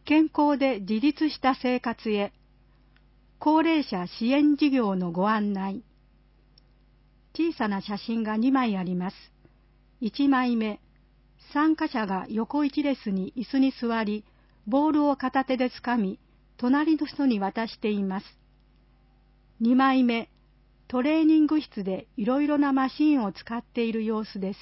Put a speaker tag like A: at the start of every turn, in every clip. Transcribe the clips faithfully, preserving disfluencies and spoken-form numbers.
A: 健康で自立した生活へ、高齢者支援事業のご案内。小さな写真がにまいあります。いちまいめ、参加者が横一列に椅子に座り、ボールを片手でつかみ、隣の人に渡しています。にまいめ、トレーニング室でいろいろなマシンを使っている様子です。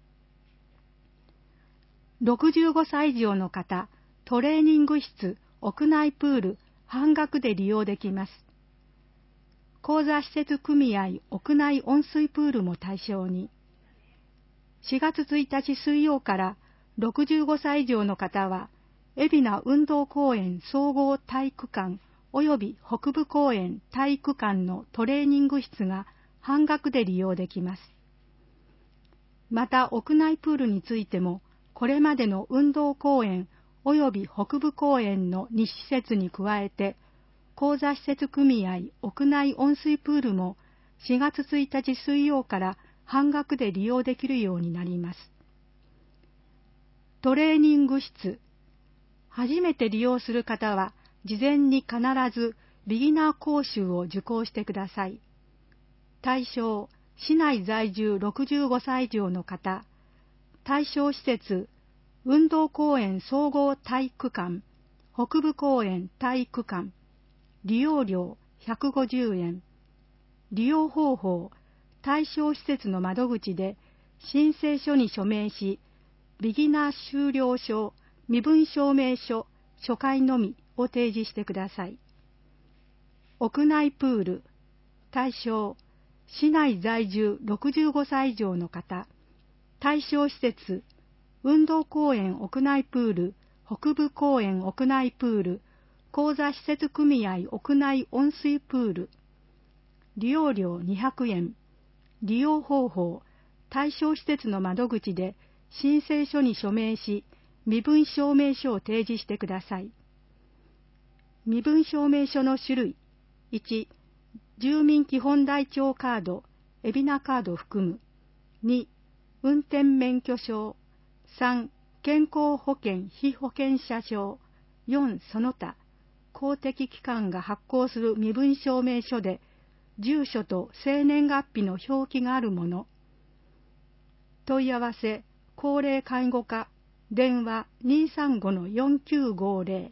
A: ろくじゅうごさい以上の方、トレーニング室、屋内プール、半額で利用できます。講座施設組合屋内温水プールも対象に。しがつついたち水曜からろくじゅうごさい以上の方は、海老名運動公園総合体育館及び北部公園体育館のトレーニング室が半額で利用できます。また屋内プールについても、これまでの運動公園及び北部公園のに施設に加えて、講座施設組合屋内温水プールもしがつついたち水曜から半額で利用できるようになります。トレーニング室。初めて利用する方は、事前に必ずビギナー講習を受講してください。対象、市内在住ろくじゅうごさい以上の方。対象施設、運動公園総合体育館、北部公園体育館。利用料ひゃくごじゅうえん。利用方法、対象施設の窓口で申請書に署名し、ビギナー修了証、身分証明書、初回のみを提示してください。屋内プール、対象、市内在住ろくじゅうごさい以上の方、対象施設、運動公園屋内プール、北部公園屋内プール、講座施設組合屋内温水プール。利用料にひゃくえん。利用方法、対象施設の窓口で申請書に署名し、身分証明書を提示してください。身分証明書の種類。いち、住民基本台帳カード、海老名カード含む。に、運転免許証。さん、健康保険被保険者証。よん、その他。公的機関が発行する身分証明書で、住所と生年月日の表記があるもの。問い合わせ、高齢介護課、電話 にーさんごのよんきゅうごぜ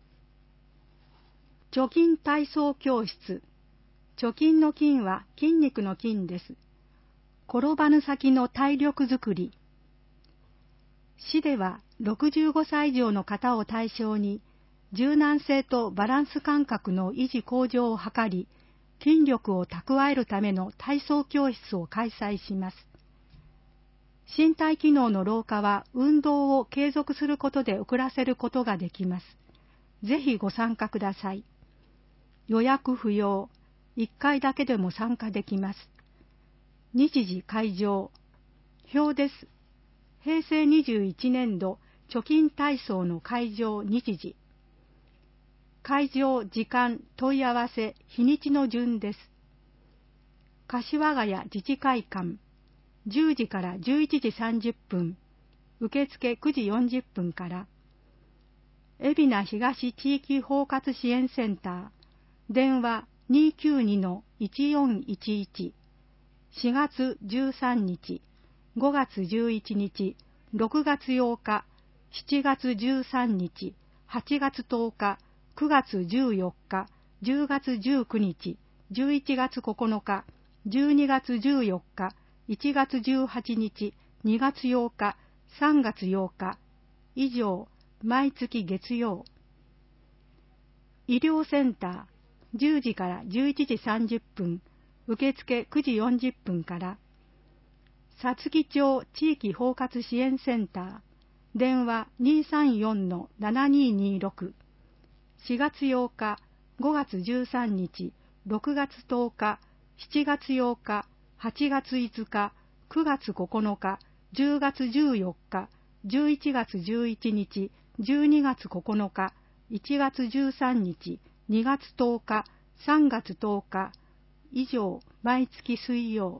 A: ろ。貯金体操教室。貯金の金は筋肉の筋です。転ばぬ先の体力づくり。市ではろくじゅうごさい以上の方を対象に、柔軟性とバランス感覚の維持向上を図り、筋力を蓄えるための体操教室を開催します。身体機能の老化は運動を継続することで遅らせることができます。ぜひご参加ください。予約不要。いっかいだけでも参加できます。日時会場。表です。へいせいにじゅういちねんど貯金体操の会場日時。会場、時間、問い合わせ、日にちの順です。柏ヶ谷自治会館、じゅうじからじゅういちじさんじゅっぷん、受付くじよんじゅっぷんから。海老名東地域包括支援センター、電話 にーきゅうにのいちよんいちいち、しがつじゅうさんにち、ごがつじゅういちにち、ろくがつようか、しちがつじゅうさんにち、はちがつとおか、くがつじゅうよっか、じゅうがつじゅうくにち、じゅういちがつここのか、じゅうにがつじゅうよっか、いちがつじゅうはちにち、にがつようか、さんがつようか、以上、毎月月曜。医療センター、じゅうじからじゅういちじさんじゅっぷん、受付くじよんじゅっぷんから。さつき町地域包括支援センター、電話 にーさんよんのななにーにーろく、しがつようか、ごがつじゅうさんにち、ろくがつとおか、しちがつようか、はちがついつか、くがつここのか、じゅうがつじゅうよっか、じゅういちがつじゅういちにち、じゅうにがつここのか、いちがつじゅうさんにち、にがつとおか、さんがつとおか、以上、毎月水曜。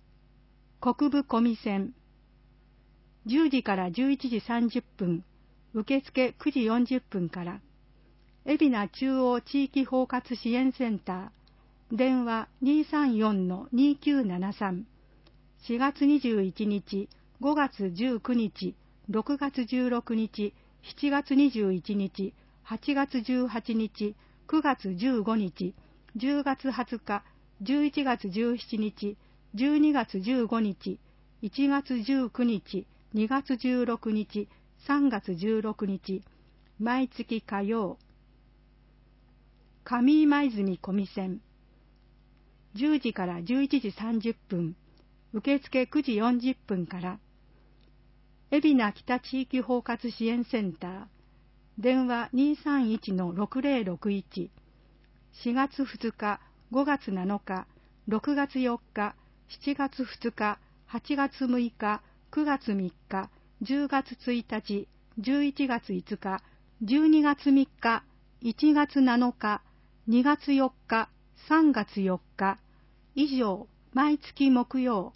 A: 国分込線、じゅうじからじゅういちじさんじゅっぷん、 受付くじよんじゅっぷんから。海老名中央地域包括支援センター、電話 にーさんよんのにきゅうななさん。しがつにじゅういちにち、ごがつじゅうくにち、ろくがつじゅうろくにち、しちがつにじゅういちにち、はちがつじゅうはちにち、くがつじゅうごにち、じゅうがつはつか、じゅういちがつじゅうしちにち、じゅうにがつじゅうごにち、いちがつじゅうくにち、にがつじゅうろくにち、さんがつじゅうろくにち、毎月火曜。上今泉小見線、じゅうじからじゅういちじさんじゅっぷん、受付くじよんじゅっぷんから。海老名北地域包括支援センター、電話 にーさんいちのろくぜろろくいち。しがつふつか、ごがつなのか、ろくがつよっか、しちがつふつか、はちがつむいか、くがつみっか、じゅうがつついたち、じゅういちがついつか、じゅうにがつみっか、いちがつなのか、にがつよっか、さんがつよっか、以上、毎月木曜。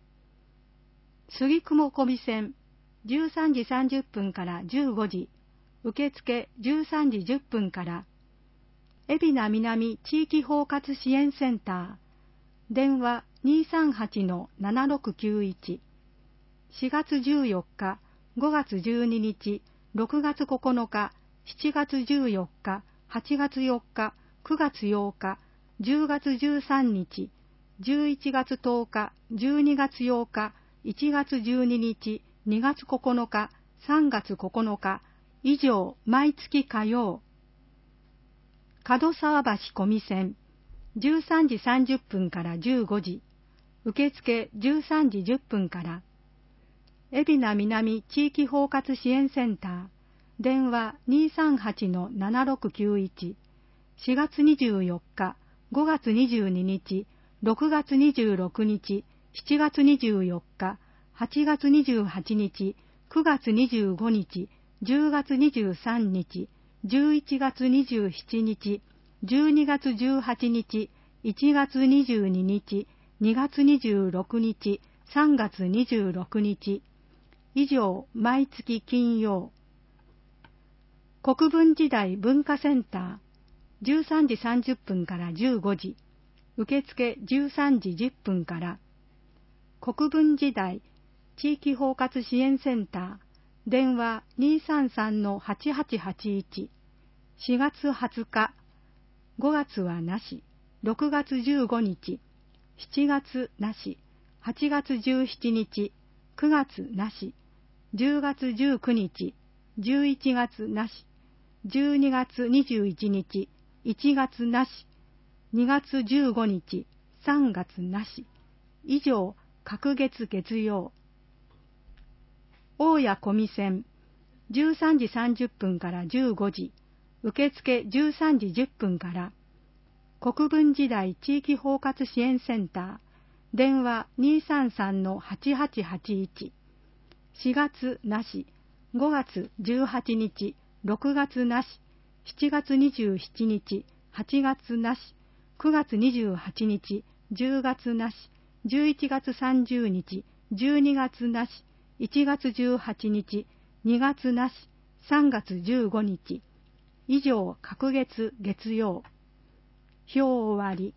A: 杉雲小見線、じゅうさんじさんじゅっぷんからじゅうごじ、受付じゅうさんじじゅっぷんから。海老名南地域包括支援センター、電話 にーさんはちのななろくきゅういち。しがつじゅうよっか、ごがつじゅうににち、ろくがつここのか、しちがつじゅうよっか、はちがつよっか、くがつようか、じゅうがつじゅうさんにち、じゅういちがつとおか、じゅうにがつようか、いちがつじゅうににち、にがつここのか、さんがつここのか、以上、毎月火曜。門沢橋小見線、じゅうさんじさんじゅっぷんからじゅうごじ、受付じゅうさんじじゅっぷんから。海老名南地域包括支援センター、電話 にーさんはちのななろくきゅういち。しがつにじゅうよっか、ごがつにじゅうににち、ろくがつにじゅうろくにち、しちがつにじゅうよっか、はちがつにじゅうはちにち、くがつにじゅうごにち、じゅうがつにじゅうさんにち、じゅういちがつにじゅうしちにち、じゅうにがつじゅうはちにち、いちがつにじゅうににち、にがつにじゅうろくにち、さんがつにじゅうろくにち。以上、毎月金曜。国分時代文化センター、じゅうさんじさんじゅっぷんからじゅうごじ、受付じゅうさんじじゅっぷんから。国分時代地域包括支援センター、電話 にーさんさんのはちはちはちいち。しがつはつか、ごがつはなし、ろくがつじゅうごにち、しちがつなし、はちがつじゅうしちにち、くがつなし、じゅうがつじゅうくにち、じゅういちがつなし、じゅうにがつにじゅういちにち、いちがつなし、にがつじゅうごにち、さんがつなし。以上、各月月曜。大谷小見線、じゅうさんじさんじゅっぷんからじゅうごじ、受付じゅうさんじじゅっぷんから。国分時代地域包括支援センター、電話 にーさんさんのはちはちはちいち。しがつなし、ごがつじゅうはちにち、ろくがつなし、しちがつにじゅうしちにち、はちがつなし、くがつにじゅうはちにち、じゅうがつなし、じゅういちがつさんじゅうにち、じゅうにがつなし、いちがつじゅうはちにち、にがつなし、さんがつじゅうごにち。以上、各月月曜。表終わり。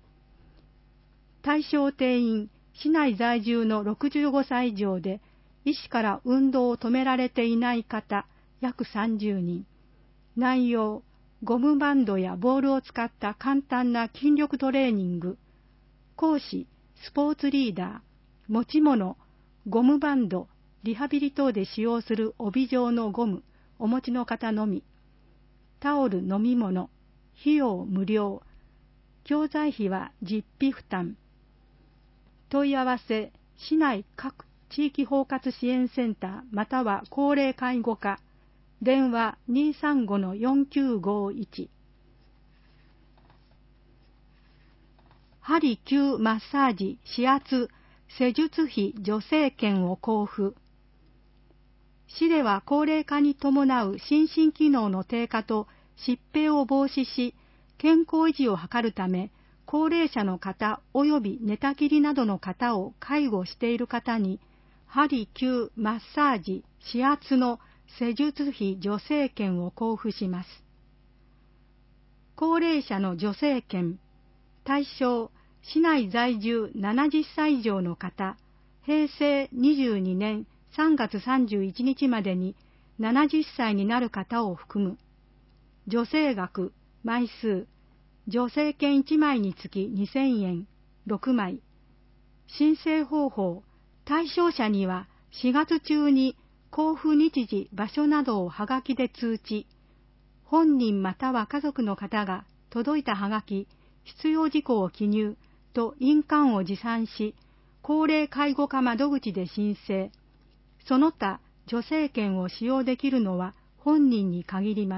A: 対象定員、市内在住のろくじゅうごさい以上で、医師から運動を止められていない方、約さんじゅうにん。内容、ゴムバンドやボールを使った簡単な筋力トレーニング。講師、スポーツリーダー。持ち物、ゴムバンド、リハビリ等で使用する帯状のゴム、お持ちの方のみ。タオル、飲み物、費用無料。教材費は実費負担。問い合わせ、市内各地域包括支援センターまたは高齢介護課、電話 にーさんごのよんきゅうごいち。鍼灸マッサージ指圧施術費助成券を交付。市では高齢化に伴う心身機能の低下と疾病を防止し、健康維持を図るため、高齢者の方及び寝たきりなどの方を介護している方に、鍼灸マッサージ指圧の施術費助成券を交付します。高齢者の助成券、対象、市内在住ななじゅっさい以上の方、へいせいにじゅうにねんさんがつさんじゅういちにちまでにななじゅっさいになる方を含む。助成額、枚数、助成券いちまいにつきにせんえん、ろくまい。申請方法、対象者にはしがつ中に交付日時、場所などをはがきで通知、本人または家族の方が届いたはがき、必要事項を記入と印鑑を持参し、高齢介護課窓口で申請。その他、助成券を使用できるのは本人に限ります。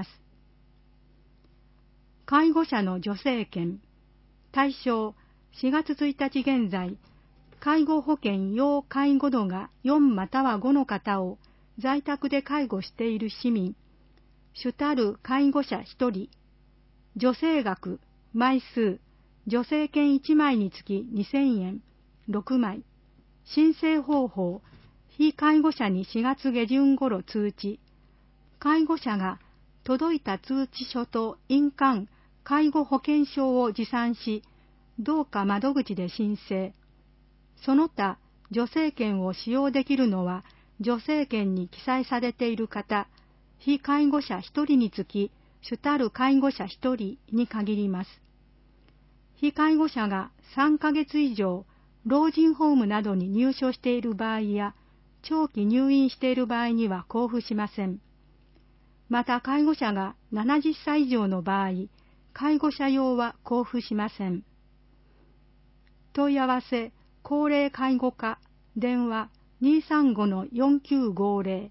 A: 介護者の助成券、対象、しがつついたち現在、介護保険要介護度がよんまたはごの方を在宅で介護している市民、主たる介護者ひとり、助成額、枚数、助成券いちまいにつきにせんえん、ろくまい。申請方法、被介護者にしがつげじゅん頃通知。介護者が届いた通知書と印鑑、介護保険証を持参し、同課窓口で申請。その他、助成券を使用できるのは、助成券に記載されている方、被介護者ひとりにつき、主たる介護者ひとりに限ります。被介護者がさんかげつ以上、老人ホームなどに入所している場合や、長期入院している場合には交付しません。また、介護者がななじゅっさい以上の場合、介護者用は交付しません。問い合わせ、高齢介護課、電話 にーさんごのよんきゅうごぜろ。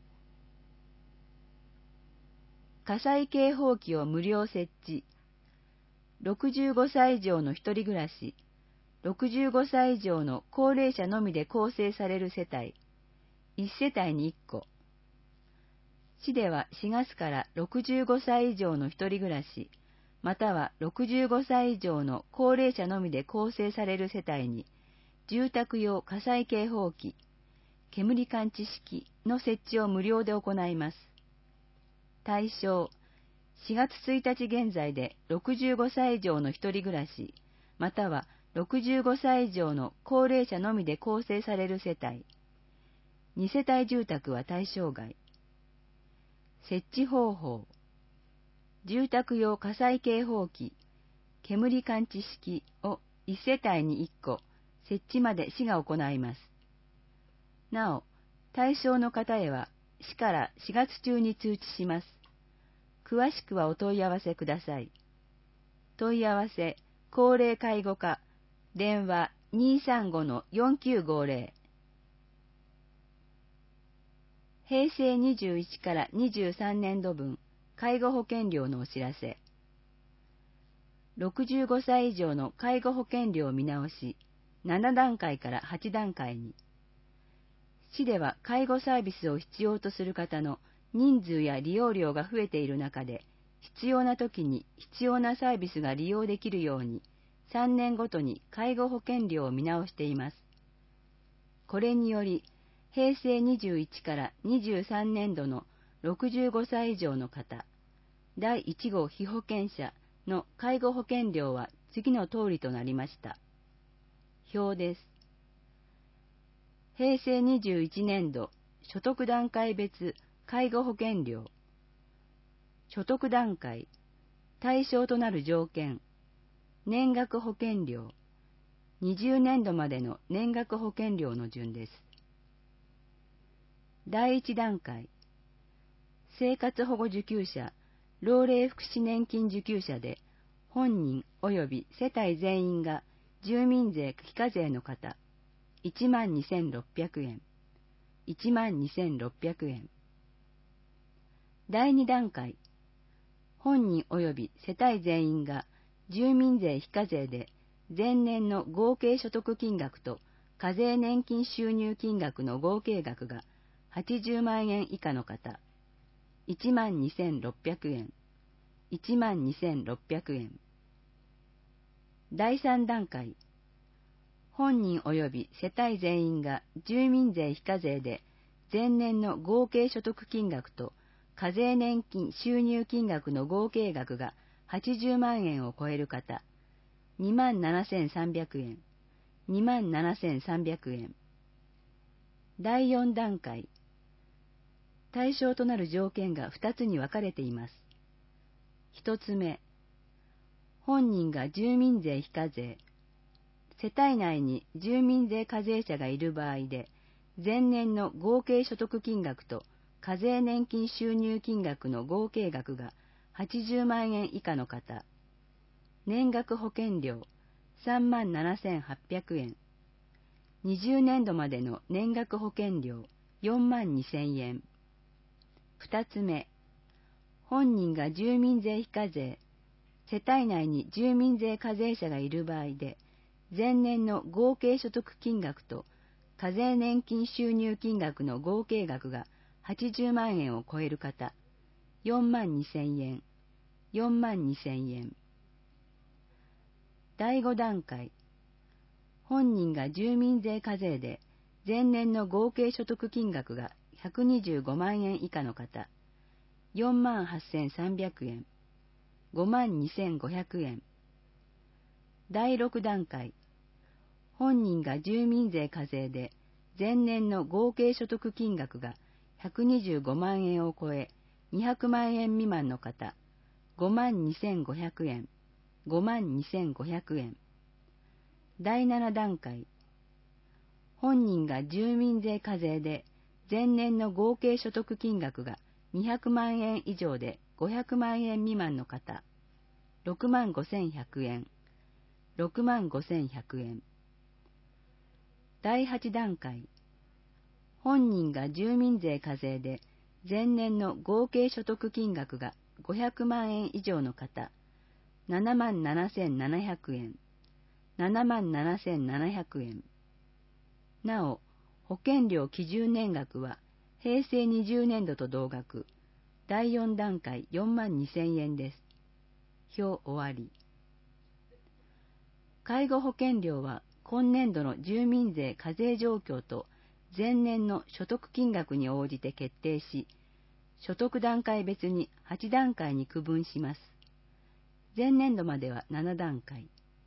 B: 火災警報器を無料設置。ろくじゅうごさい以上の一人暮らし、ろくじゅうごさい以上の高齢者のみで構成される世帯、いち世帯にいっこ。市ではしがつからろくじゅうごさい以上の一人暮らし、またはろくじゅうごさい以上の高齢者のみで構成される世帯に、住宅用火災警報器、煙感知式の設置を無料で行います。対象、しがつついたち現在でろくじゅうごさい以上の一人暮らし、またはろくじゅうごさい以上の高齢者のみで構成される世帯。に世帯住宅は対象外。設置方法。住宅用火災警報器、煙感知式をいち世帯にいっこ、設置まで市が行います。なお、対象の方へは市からしがつ中に通知します。詳しくはお問い合わせください。問い合わせ、高齢介護課、電話 にーさんごのよんきゅうごぜろ。へいせいにじゅういちからにじゅうさんねんど分、介護保険料のお知らせ。ろくじゅうごさい以上の介護保険料見直し、ななだんかいからはちだんかいに。市では介護サービスを必要とする方の人数や利用量が増えている中で、必要な時に必要なサービスが利用できるように、さんねんごとに介護保険料を見直しています。これにより、へいせいにじゅういちからにじゅうさんねんどのろくじゅうごさい以上の方、だいいち号被保険者の介護保険料は次の通りとなりました。表です。へいせいにじゅういちねんど所得段階別介護保険料。所得段階、対象となる条件、年額保険料、にじゅうねんどまでの年額保険料の順です。だいいち段階、生活保護受給者、老齢福祉年金受給者で、本人及び世帯全員が住民税非課税の方、いちまんにせんろっぴゃくえん、いちまんにせんろっぴゃくえん。だいに段階、本人及び世帯全員が住民税非課税で前年の合計所得金額と課税年金収入金額の合計額がはちじゅうまんえん以下の方、いちまんにせんろっぴゃくえん、いちまんにせんろっぴゃくえん。だいさん段階、本人及び世帯全員が住民税非課税で前年の合計所得金額と課税年金収入金額の合計額がはちじゅうまんえんを超える方、にまんななせんさんびゃくえん、にまんななせんさんびゃくえん。だいよん段階。対象となる条件がふたつに分かれています。ひとつめ、本人が住民税非課税、世帯内に住民税課税者がいる場合で、前年の合計所得金額と課税年金収入金額の合計額がはちじゅうまんえん以下の方、年額保険料さんまんななせんはっぴゃくえん、にじゅうねんどまでの年額保険料よんまんにせんえん。二つ目、本人が住民税非課税、世帯内に住民税課税者がいる場合で、前年の合計所得金額と課税年金収入金額の合計額がはちじゅうまんえんを超える方、よんまんにせんえん、よんまんにせんえん。だいご段階。本人が住民税課税で、前年の合計所得金額がひゃくにじゅうごまんえん以下の方、よんまんはっせんさんびゃくえん、ごまんにせんごひゃくえん。だいろく段階。本人が住民税課税で、前年の合計所得金額がひゃくにじゅうごまんえんを超え、にひゃくまんえん未満の方、ごまんにせんごひゃくえん、ごまんにせんごひゃくえん。だいなな段階。本人が住民税課税で、前年の合計所得金額がにひゃくまんえん以上でごひゃくまんえん未満の方、ろくまんごせんひゃくえん、ろくまんごせんひゃくえん。だいはち段階。本人が住民税課税で、前年の合計所得金額がごひゃくまんえん以上の方、ななまんななせんななひゃくえん、ななまんななせんななひゃくえん。なお、保険料基準年額はへいせいにじゅうねんどと同額、だいよん段階よんまんにせんえんです。表終わり。介護保険料は今年度の住民税課税状況と前年の所得金額に応じて決定し、所得段階別にはち段階に区分します。前年度まではなな段階。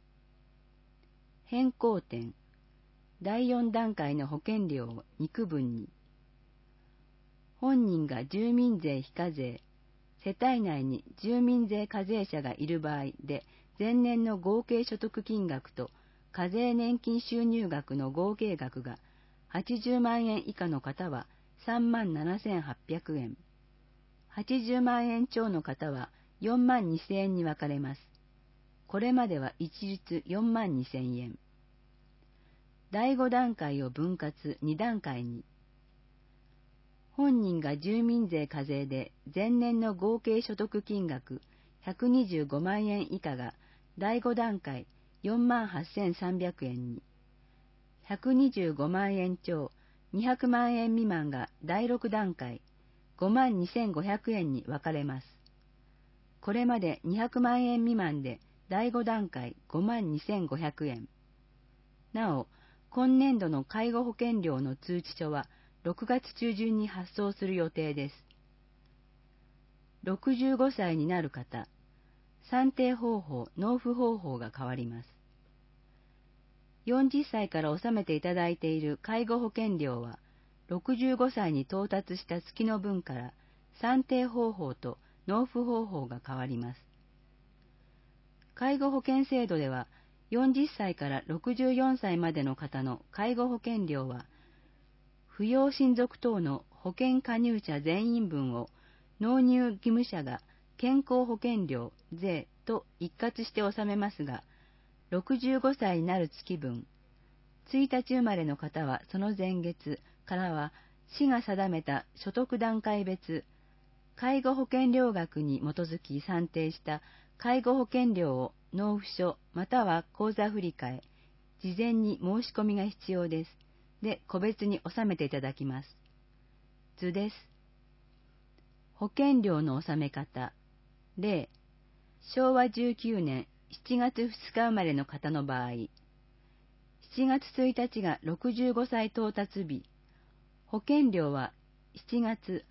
B: 変更点。だいよん段階の保険料をに区分に。本人が住民税非課税、世帯内に住民税課税者がいる場合で、前年の合計所得金額と課税年金収入額の合計額がはちじゅうまんえん以下の方はさんまんななせんはっぴゃくえん、はちじゅうまんえん超の方はよんまんにせんえんに分かれます。これまでは一律よんまんにせんえん。だいご段階を分割に段階に。本人が住民税課税で前年の合計所得金額ひゃくにじゅうごまんえん以下がだいご段階よんまんはっせんさんびゃくえんに、ひゃくにじゅうごまんえん超にひゃくまんえん未満がだいろく段階ごまんにせんごひゃくえんに分かれます。これまでにひゃくまんえん未満でだいご段階ごまんにせんごひゃくえん。なお、今年度の介護保険料の通知書はろくがつ中旬に発送する予定です。ろくじゅうごさいになる方、算定方法、納付方法が変わります。よんじゅっさいから納めていただいている介護保険料は、ろくじゅうごさいに到達した月の分から算定方法と納付方法が変わります。介護保険制度では、よんじゅっさいからろくじゅうよんさいまでの方の介護保険料は、扶養親族等の保険加入者全員分を納入義務者が健康保険料、税と一括して納めますが、ろくじゅうごさいになる月分、ついたち生まれの方はその前月からは市が定めた所得段階別、介護保険料額に基づき算定した介護保険料を納付書または口座振替、事前に申し込みが必要です。で、個別に納めていただきます。図です。保険料の納め方。例、しょうわじゅうきゅうねんしちがつふつか生まれの方の場合、しちがつついたちがろくじゅうごさい到達日、保険料はしちがつ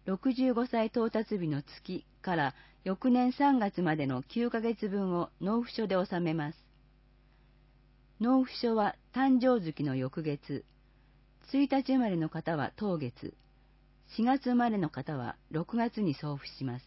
B: ろくじゅうごさい到達日の月から翌年さんがつまでのきゅうかげつぶんを納付書で納めます。納付書は誕生月の翌月、ついたち生まれの方は当月、しがつ生まれの方はろくがつに送付します。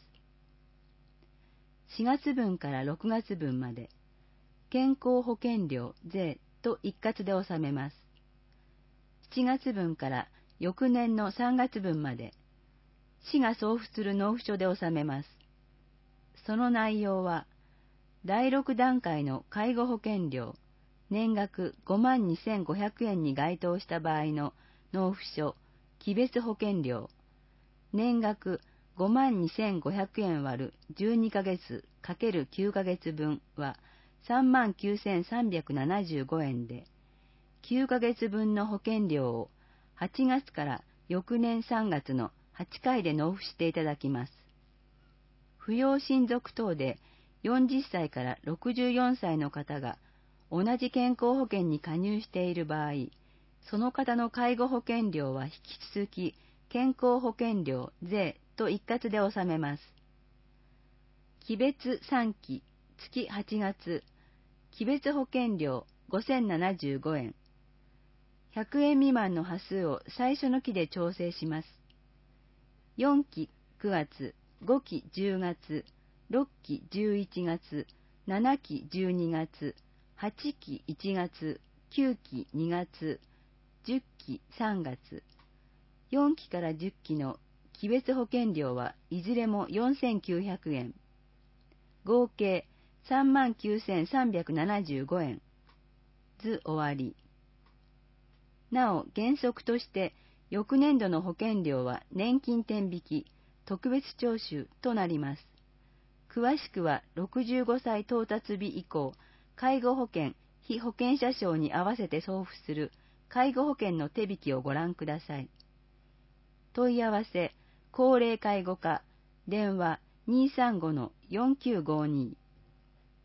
B: しがつぶんからろくがつぶんまで、健康保険料、税と一括で納めます。しちがつぶんから翌年のさんがつぶんまで、市が送付する納付書で納めます。その内容は、だいろくだんかいの介護保険料、年額ごまんにせんごひゃくえんに該当した場合の納付書、期別保険料、年額ごまんにせんごひゃくえん割るじゅうにかげつ×きゅうかげつぶんはさんまんきゅうせんさんびゃくななじゅうごえんで、きゅうかげつぶんの保険料をはちがつから翌年さんがつのはちかいで納付していただきます。扶養親族等でよんじゅっさいからろくじゅうよんさいの方が同じ健康保険に加入している場合、その方の介護保険料は引き続き健康保険料、税と一括で納めます。期別さんき、月はちがつ、期別保険料ごせんななじゅうごえん。ひゃくえん未満の端数を最初の期で調整します。よんきくがつ、ごきじゅうがつ、ろっきじゅういちがつ、ななきじゅうにがつ、はちきいちがつ、きゅうきにがつ、じゅっきさんがつ、よんきからじゅっきの期別保険料はいずれもよんせんきゅうひゃくえん、合計さんまんきゅうせんさんびゃくななじゅうごえん、図終わり。なお、原則として翌年度の保険料は年金天引き、特別徴収となります。詳しくはろくじゅうごさい到達日以降、介護保険、被保険者証に合わせて送付する介護保険の手引きをご覧ください。問い合わせ、高齢介護課、電話 にーさんごのよんきゅうごに。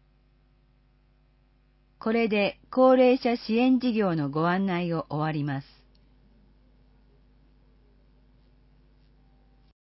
B: これで高齢者支援事業のご案内を終わります。